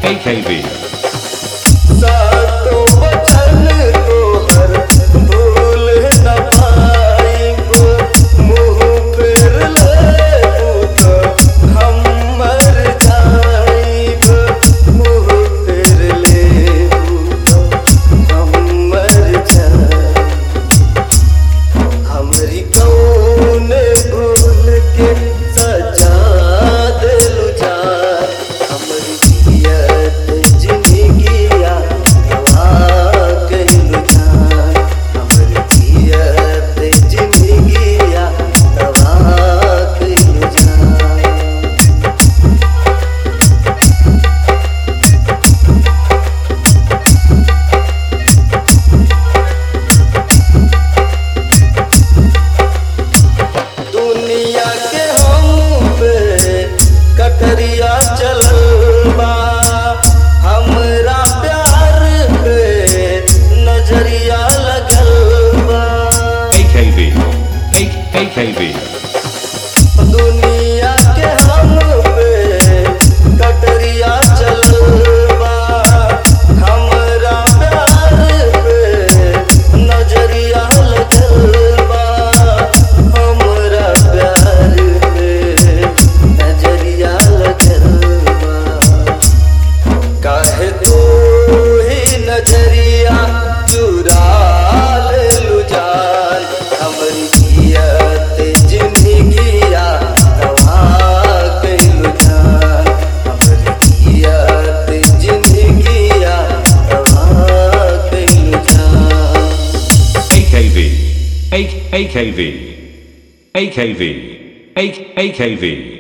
AKV सातों वचन तोहर भूल न पाइब, मुँह फेर लेबू त हम मर जाइब, मुँह फेर लेबू त हम मर जाइब। हमरी कौन भूल के सजा देलू जान, हमरी जियत जिंदगिया गवा गइलू जान, हमरी जियत जिंदगिया गवा गइलू जान। दुनिया के हम पे कटरिया चलल बा, हमरा प्यार पे नजरिया लगल बा। AKV AKV दुनिया के हम पे कटरिया चलल बा, हमरा प्यार पे नजरिया लगल बा, हमरा प्यार पे नजरिया लगल बा। काहे तू ही नजरिया चुरा लेलू जान, हमरी जियत जिंदगिया गवा गइलू जान, हमरी जियत जिंदगिया गवा गइलू जान। AKV AKV AKV AKV